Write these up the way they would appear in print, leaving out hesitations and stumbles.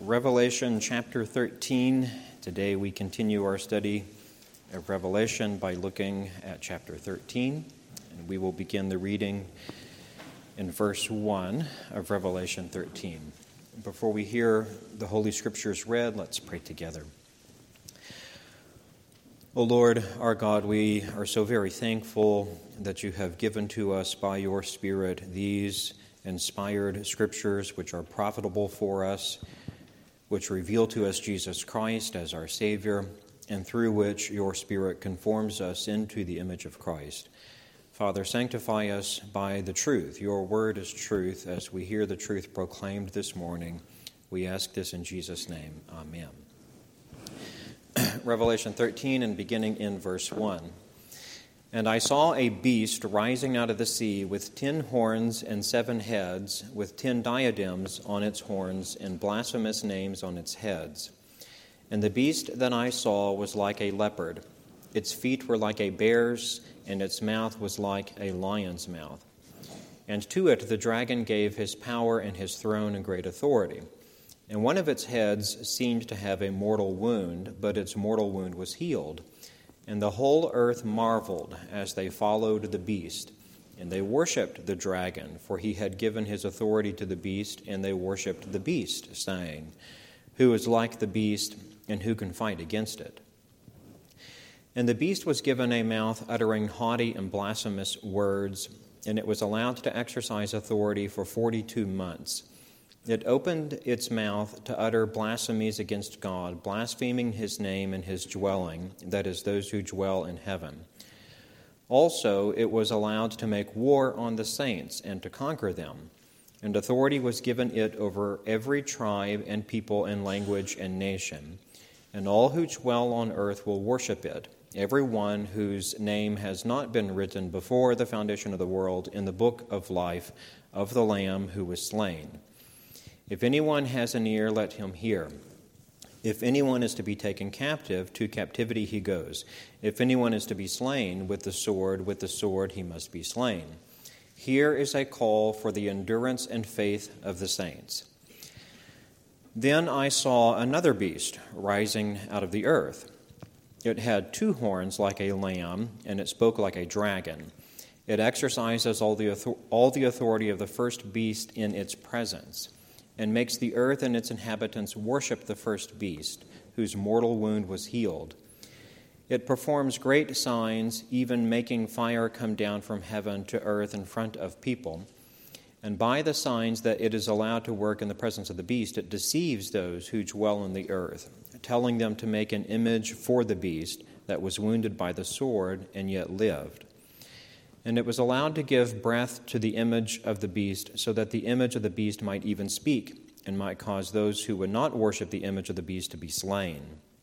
Revelation chapter 13. Today we continue our study of Revelation by looking at chapter 13, and we will begin the reading in verse 1 of Revelation 13. Before we hear the Holy Scriptures read, let's pray together. O Lord, our God, we are so very thankful that you have given to us by your Spirit these inspired Scriptures which are profitable for us, which reveal to us Jesus Christ as our Savior, and through which your Spirit conforms us into the image of Christ. Father, sanctify us by the truth. Your word is truth. As we hear the truth proclaimed this morning, we ask this in Jesus' name. Amen. Revelation 13, and beginning in verse 1. And I saw a beast rising out of the sea with 10 horns and 7 heads, with 10 diadems on its horns and blasphemous names on its heads. And the beast that I saw was like a leopard. Its feet were like a bear's, and its mouth was like a lion's mouth. And to it the dragon gave his power and his throne and great authority. And one of its heads seemed to have a mortal wound, but its mortal wound was healed. And the whole earth marveled as they followed the beast. And they worshipped the dragon, for he had given his authority to the beast, and they worshipped the beast, saying, Who is like the beast, and who can fight against it? And the beast was given a mouth uttering haughty and blasphemous words, and it was allowed to exercise authority for 42 months. It opened its mouth to utter blasphemies against God, blaspheming his name and his dwelling, that is, those who dwell in heaven. Also, it was allowed to make war on the saints and to conquer them. And authority was given it over every tribe and people and language and nation. And all who dwell on earth will worship it, every one whose name has not been written before the foundation of the world in the book of life of the Lamb who was slain. If anyone has an ear, let him hear. If anyone is to be taken captive, to captivity he goes. If anyone is to be slain with the sword he must be slain. Here is a call for the endurance and faith of the saints. Then I saw another beast rising out of the earth. It had 2 horns like a lamb, and it spoke like a dragon. It exercises all the authority of the first beast in its presence, and makes the earth and its inhabitants worship the first beast, whose mortal wound was healed. It performs great signs, even making fire come down from heaven to earth in front of people. And by the signs that it is allowed to work in the presence of the beast, it deceives those who dwell on the earth, telling them to make an image for the beast that was wounded by the sword and yet lived. And it was allowed to give breath to the image of the beast, so that the image of the beast might even speak, and might cause those who would not worship the image of the beast to be slain.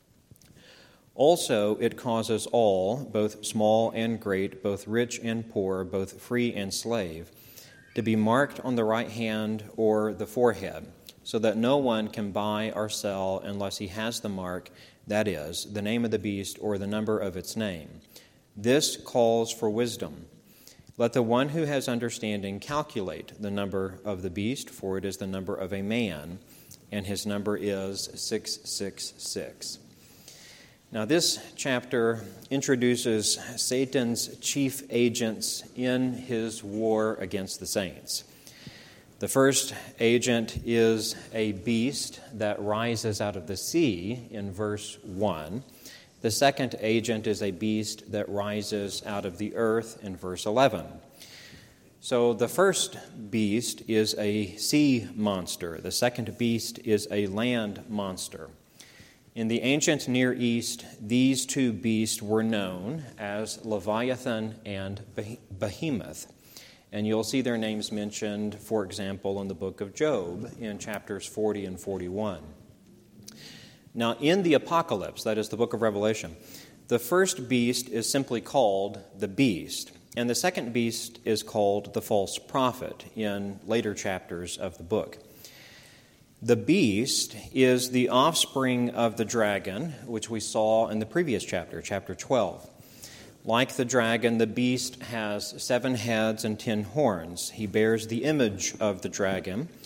Also, it causes all, both small and great, both rich and poor, both free and slave, to be marked on the right hand or the forehead, so that no one can buy or sell unless he has the mark, that is, the name of the beast or the number of its name. This calls for wisdom. Let the one who has understanding calculate the number of the beast, for it is the number of a man, and his number is 666. Now, this chapter introduces Satan's chief agents in his war against the saints. The first agent is a beast that rises out of the sea in verse 1. The second agent is a beast that rises out of the earth in verse 11. So the first beast is a sea monster. The second beast is a land monster. In the ancient Near East, these 2 beasts were known as Leviathan and Behemoth. And you'll see their names mentioned, for example, in the book of Job in chapters 40 and 41. Now, in the Apocalypse, that is the book of Revelation, the first beast is simply called the beast, and the second beast is called the false prophet in later chapters of the book. The beast is the offspring of the dragon, which we saw in the previous chapter, chapter 12. Like the dragon, the beast has 7 heads and 10 horns. He bears the image of the dragon,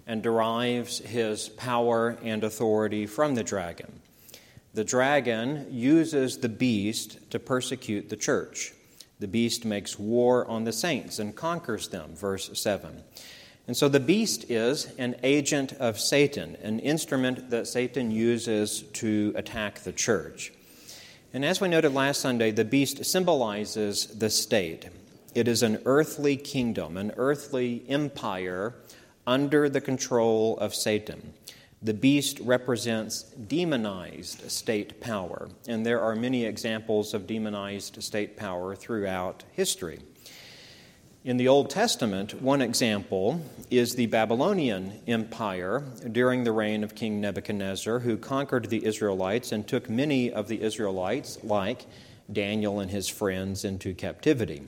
and derives his power and authority from the dragon. The dragon uses the beast to persecute the church. The beast makes war on the saints and conquers them, verse 7. And so the beast is an agent of Satan, an instrument that Satan uses to attack the church. And as we noted last Sunday, the beast symbolizes the state. It is an earthly kingdom, an earthly empire under the control of Satan. The beast represents demonized state power, and there are many examples of demonized state power throughout history. In the Old Testament, one example is the Babylonian Empire during the reign of King Nebuchadnezzar, who conquered the Israelites and took many of the Israelites, like Daniel and his friends, into captivity.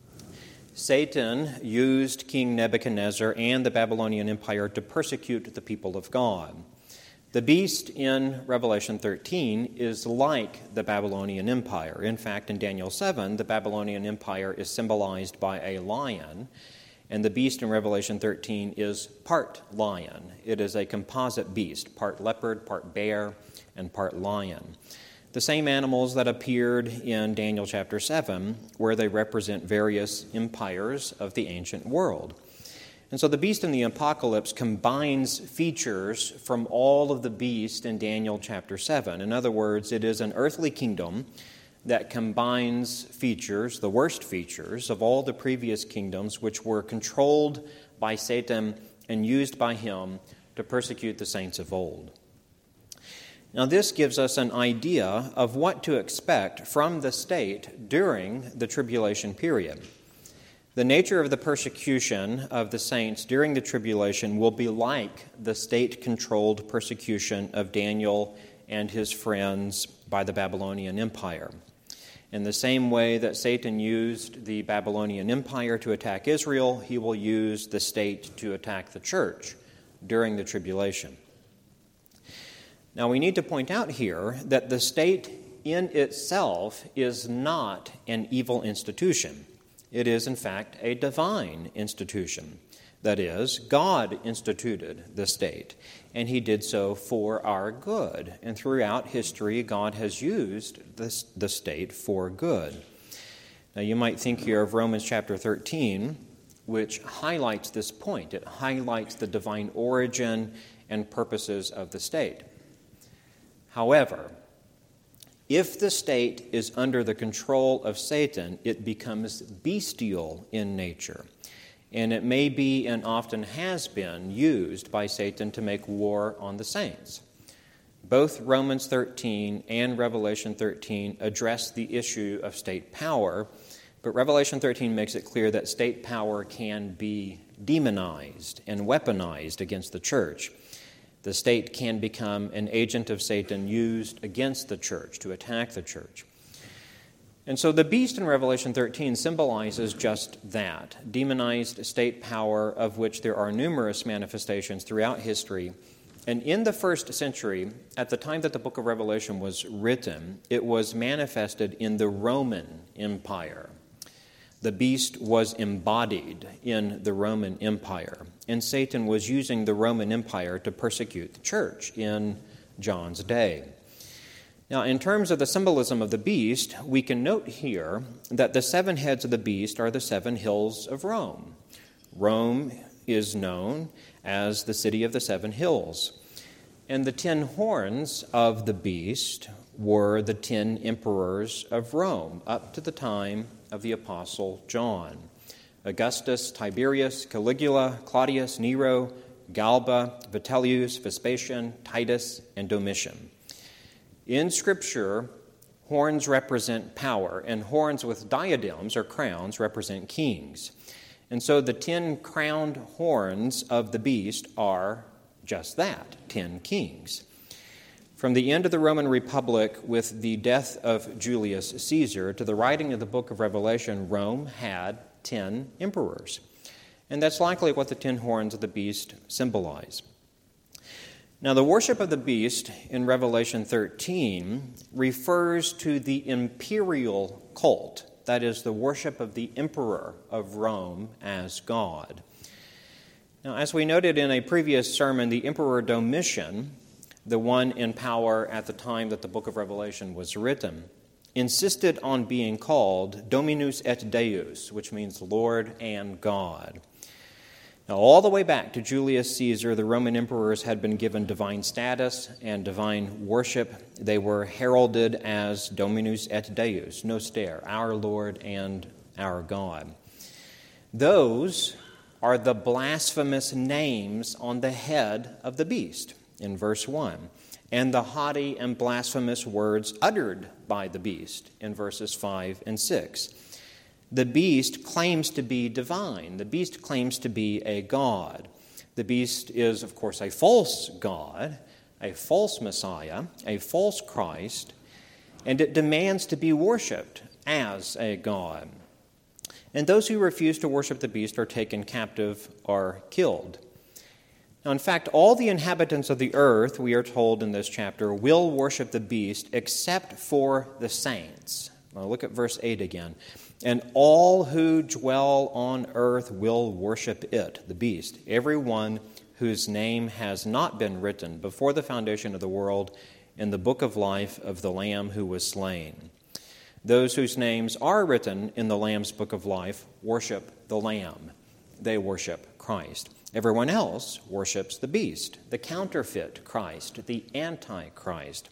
Satan used King Nebuchadnezzar and the Babylonian Empire to persecute the people of God. The beast in Revelation 13 is like the Babylonian Empire. In fact, in Daniel 7, the Babylonian Empire is symbolized by a lion, and the beast in Revelation 13 is part lion. It is a composite beast, part leopard, part bear, and part lion. The same animals that appeared in Daniel chapter 7, where they represent various empires of the ancient world. And so the beast in the Apocalypse combines features from all of the beast in Daniel chapter 7. In other words, it is an earthly kingdom that combines features, the worst features, of all the previous kingdoms which were controlled by Satan and used by him to persecute the saints of old. Now, this gives us an idea of what to expect from the state during the tribulation period. The nature of the persecution of the saints during the tribulation will be like the state-controlled persecution of Daniel and his friends by the Babylonian Empire. In the same way that Satan used the Babylonian Empire to attack Israel, he will use the state to attack the church during the tribulation. Now, we need to point out here that the state in itself is not an evil institution. It is, in fact, a divine institution. That is, God instituted the state, and he did so for our good. And throughout history, God has used the state for good. Now, you might think here of Romans chapter 13, which highlights this point. It highlights the divine origin and purposes of the state. However, if the state is under the control of Satan, it becomes bestial in nature, and it may be and often has been used by Satan to make war on the saints. Both Romans 13 and Revelation 13 address the issue of state power, but Revelation 13 makes it clear that state power can be demonized and weaponized against the church. The state can become an agent of Satan used against the church, to attack the church. And so the beast in Revelation 13 symbolizes just that, demonized state power, of which there are numerous manifestations throughout history. And in the first century, at the time that the book of Revelation was written, it was manifested in the Roman Empire. The beast was embodied in the Roman Empire, and Satan was using the Roman Empire to persecute the church in John's day. Now, in terms of the symbolism of the beast, we can note here that the 7 heads of the beast are the 7 hills of Rome. Rome is known as the city of the 7 hills, and the 10 horns of the beast were the 10 emperors of Rome up to the time of the Apostle John: Augustus, Tiberius, Caligula, Claudius, Nero, Galba, Vitellius, Vespasian, Titus, and Domitian. In Scripture, horns represent power, and horns with diadems or crowns represent kings. And so the 10 crowned horns of the beast are just that, 10 kings. From the end of the Roman Republic with the death of Julius Caesar to the writing of the book of Revelation, Rome had 10 emperors. And that's likely what the 10 horns of the beast symbolize. Now, the worship of the beast in Revelation 13 refers to the imperial cult, that is, the worship of the emperor of Rome as God. Now, as we noted in a previous sermon, the Emperor Domitian, the one in power at the time that the book of Revelation was written, insisted on being called Dominus et Deus, which means Lord and God. Now, all the way back to Julius Caesar, the Roman emperors had been given divine status and divine worship. They were heralded as Dominus et Deus, Noster, our Lord and our God. Those are the blasphemous names on the head of the beast in verse 1, and the haughty and blasphemous words uttered by the beast in verses 5 and 6. The beast claims to be divine. The beast claims to be a god. The beast is, of course, a false god, a false Messiah, a false Christ, and it demands to be worshipped as a god. And those who refuse to worship the beast are taken captive or killed. Now, in fact, all the inhabitants of the earth, we are told in this chapter, will worship the beast except for the saints. Now, look at verse 8 again. And all who dwell on earth will worship it, the beast, everyone whose name has not been written before the foundation of the world in the book of life of the Lamb who was slain. Those whose names are written in the Lamb's book of life worship the Lamb. They worship Christ. Everyone else worships the beast, the counterfeit Christ, the Antichrist.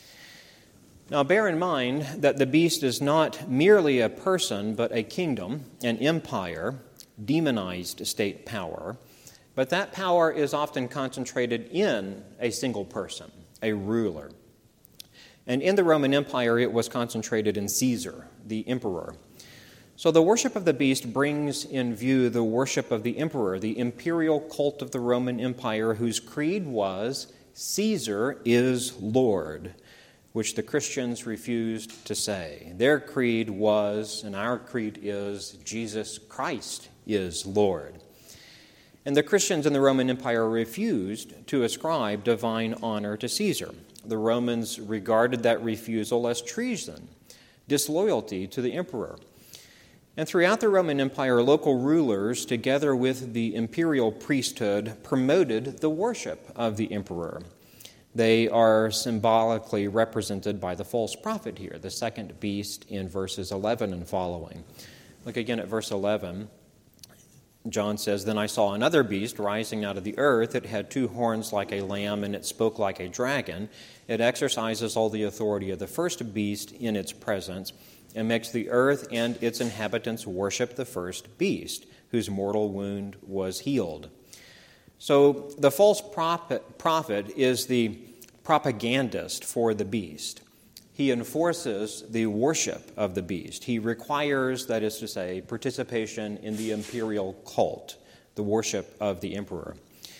Now, bear in mind that the beast is not merely a person, but a kingdom, an empire, demonized state power. But that power is often concentrated in a single person, a ruler. And in the Roman Empire, it was concentrated in Caesar, the emperor. So the worship of the beast brings in view the worship of the emperor, the imperial cult of the Roman Empire, whose creed was, Caesar is Lord, which the Christians refused to say. Their creed was, and our creed is, Jesus Christ is Lord. And the Christians in the Roman Empire refused to ascribe divine honor to Caesar. The Romans regarded that refusal as treason, disloyalty to the emperor. And throughout the Roman Empire, local rulers, together with the imperial priesthood, promoted the worship of the emperor. They are symbolically represented by the false prophet here, the second beast in verses 11 and following. Look again at verse 11. John says, Then I saw another beast rising out of the earth. It had 2 horns like a lamb, and it spoke like a dragon. It exercises all the authority of the first beast in its presence, and makes the earth and its inhabitants worship the first beast, whose mortal wound was healed. So the false prophet is the propagandist for the beast. He enforces the worship of the beast. He requires, that is to say, participation in the imperial cult, the worship of the emperor.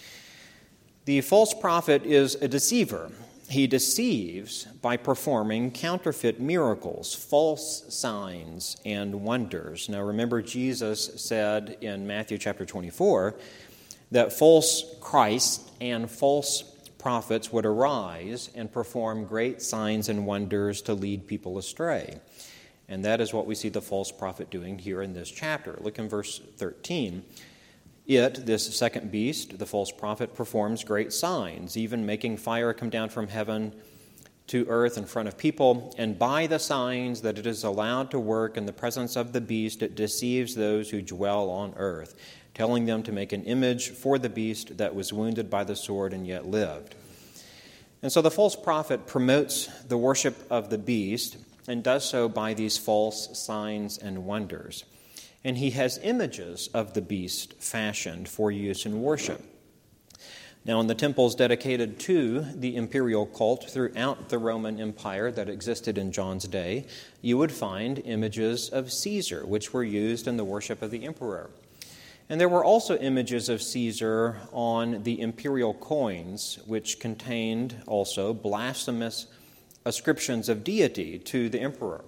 The false prophet is a deceiver. He deceives by performing counterfeit miracles, false signs and wonders. Now remember, Jesus said in Matthew chapter 24 that false Christs and false prophets would arise and perform great signs and wonders to lead people astray. And that is what we see the false prophet doing here in this chapter. Look in verse 13. It, this second beast, the false prophet, performs great signs, even making fire come down from heaven to earth in front of people. And by the signs that it is allowed to work in the presence of the beast, it deceives those who dwell on earth, telling them to make an image for the beast that was wounded by the sword and yet lived. And so the false prophet promotes the worship of the beast and does so by these false signs and wonders. And he has images of the beast fashioned for use in worship. Now, in the temples dedicated to the imperial cult throughout the Roman Empire that existed in John's day, you would find images of Caesar, which were used in the worship of the emperor. And there were also images of Caesar on the imperial coins, which contained also blasphemous ascriptions of deity to the emperor.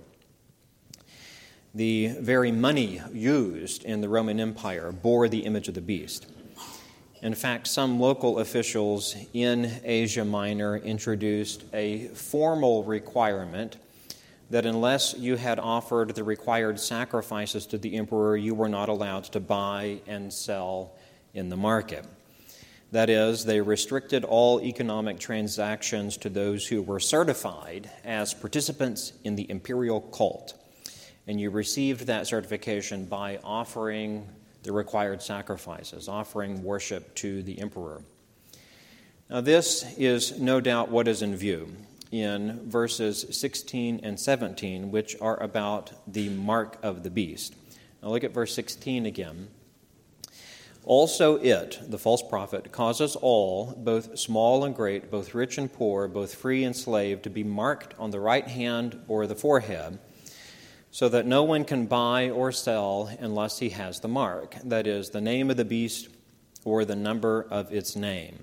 The very money used in the Roman Empire bore the image of the beast. In fact, some local officials in Asia Minor introduced a formal requirement that unless you had offered the required sacrifices to the emperor, you were not allowed to buy and sell in the market. That is, they restricted all economic transactions to those who were certified as participants in the imperial cult. And you received that certification by offering the required sacrifices, offering worship to the emperor. Now, this is no doubt what is in view in verses 16 and 17, which are about the mark of the beast. Now, look at verse 16 again. Also it, the false prophet, causes all, both small and great, both rich and poor, both free and slave, to be marked on the right hand or the forehead, so that no one can buy or sell unless he has the mark, that is, the name of the beast or the number of its name.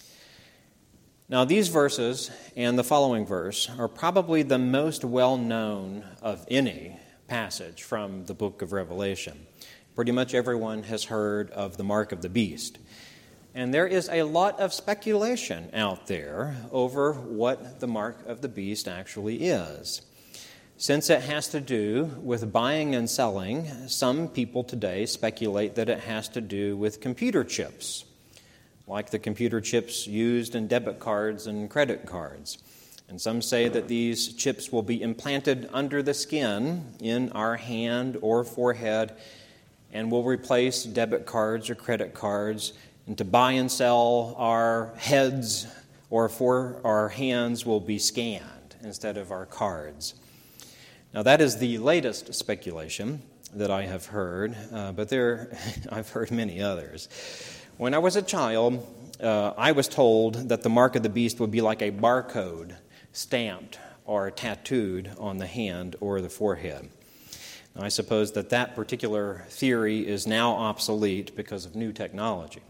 Now, these verses and the following verse are probably the most well-known of any passage from the book of Revelation. Pretty much everyone has heard of the mark of the beast. And there is a lot of speculation out there over what the mark of the beast actually is. Since it has to do with buying and selling, some people today speculate that it has to do with computer chips, like the computer chips used in debit cards and credit cards. And some say that these chips will be implanted under the skin in our hand or forehead and will replace debit cards or credit cards. And to buy and sell, our heads or for our hands will be scanned instead of our cards. Now, that is the latest speculation that I have heard, but I've heard many others. When I was a child, I was told that the mark of the beast would be like a barcode stamped or tattooed on the hand or the forehead. Now, I suppose that particular theory is now obsolete because of new technology.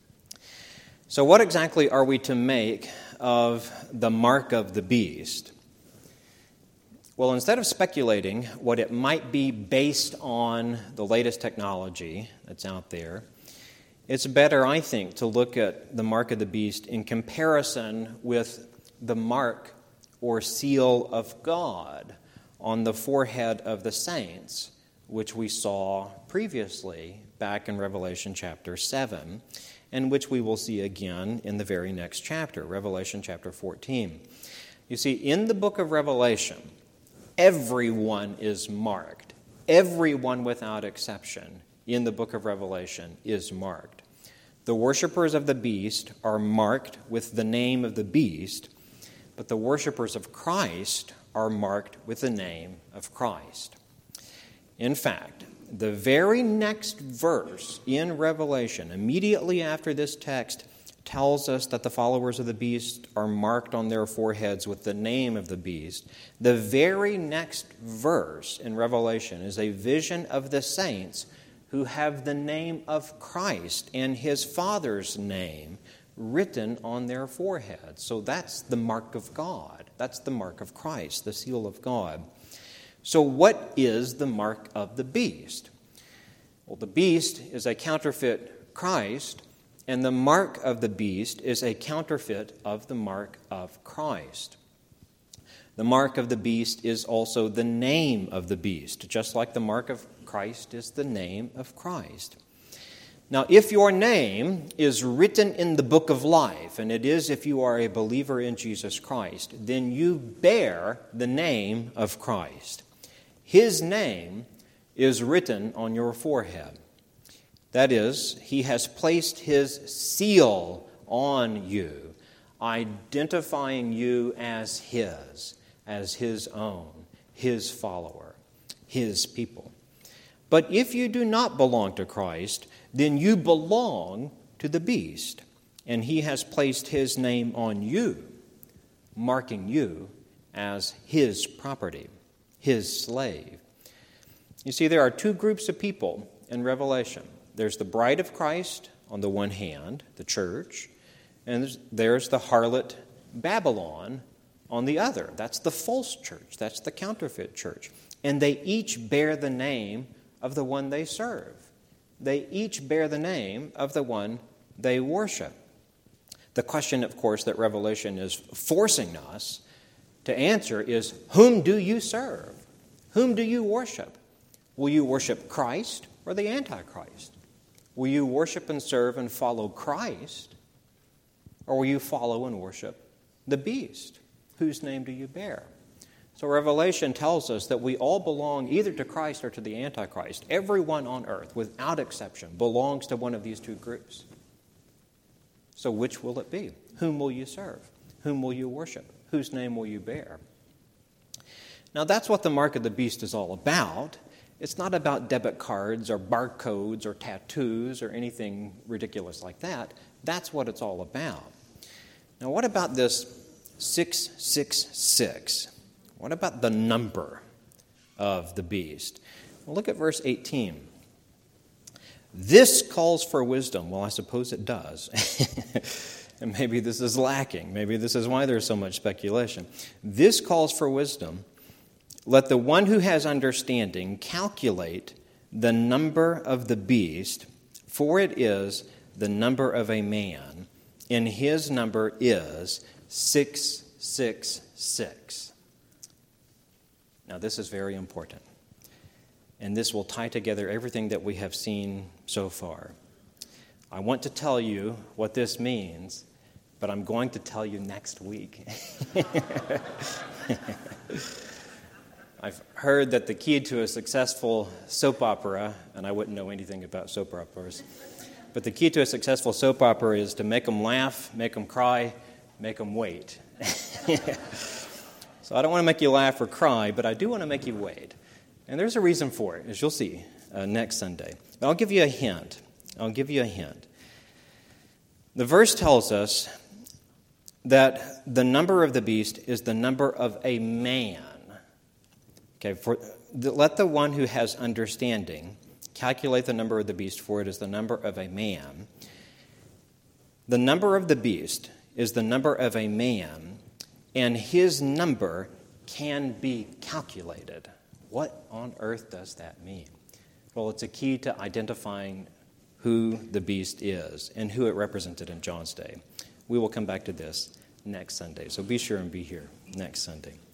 So what exactly are we to make of the mark of the beast? Well, instead of speculating what it might be based on the latest technology that's out there, it's better, I think, to look at the mark of the beast in comparison with the mark or seal of God on the forehead of the saints, which we saw previously back in Revelation chapter 7, and which we will see again in the very next chapter, Revelation chapter 14. You see, in the book of Revelation, everyone is marked. Everyone without exception in the book of Revelation is marked. The worshipers of the beast are marked with the name of the beast, but the worshipers of Christ are marked with the name of Christ. In fact, the very next verse in Revelation, immediately after this text, tells us that the followers of the beast are marked on their foreheads with the name of the beast. The very next verse in Revelation is a vision of the saints who have the name of Christ and his Father's name written on their foreheads. So that's the mark of God. That's the mark of Christ, the seal of God. So what is the mark of the beast? Well, the beast is a counterfeit Christ, and the mark of the beast is a counterfeit of the mark of Christ. The mark of the beast is also the name of the beast, just like the mark of Christ is the name of Christ. Now, if your name is written in the book of life, and it is if you are a believer in Jesus Christ, then you bear the name of Christ. His name is written on your forehead. That is, he has placed his seal on you, identifying you as his own, his follower, his people. But if you do not belong to Christ, then you belong to the beast, and he has placed his name on you, marking you as his property, his slave. You see, there are two groups of people in Revelation. There's the bride of Christ on the one hand, the church, and there's the harlot Babylon on the other. That's the false church. That's the counterfeit church. And they each bear the name of the one they serve. They each bear the name of the one they worship. The question, of course, that Revelation is forcing us to answer is, whom do you serve? Whom do you worship? Will you worship Christ or the Antichrist? Will you worship and serve and follow Christ, or will you follow and worship the beast? Whose name do you bear? So Revelation tells us that we all belong either to Christ or to the Antichrist. Everyone on earth, without exception, belongs to one of these two groups. So which will it be? Whom will you serve? Whom will you worship? Whose name will you bear? Now that's what the mark of the beast is all about. It's not about debit cards or barcodes or tattoos or anything ridiculous like that. That's what it's all about. Now what about this 666? What about the number of the beast? Well, look at verse 18. This calls for wisdom. Well, I suppose it does. And maybe this is lacking. Maybe this is why there's so much speculation. This calls for wisdom. Let the one who has understanding calculate the number of the beast, for it is the number of a man, and his number is 666. Now, this is very important, and this will tie together everything that we have seen so far. I want to tell you what this means, but I'm going to tell you next week. I've heard that the key to a successful soap opera, and I wouldn't know anything about soap operas, but the key to a successful soap opera is to make them laugh, make them cry, make them wait. So I don't want to make you laugh or cry, but I do want to make you wait. And there's a reason for it, as you'll see next Sunday. But I'll give you a hint. The verse tells us that the number of the beast is the number of a man. Okay, let the one who has understanding calculate the number of the beast, for it is the number of a man. The number of the beast is the number of a man, and his number can be calculated. What on earth does that mean? Well, it's a key to identifying who the beast is and who it represented in John's day. We will come back to this next Sunday, so be sure and be here next Sunday.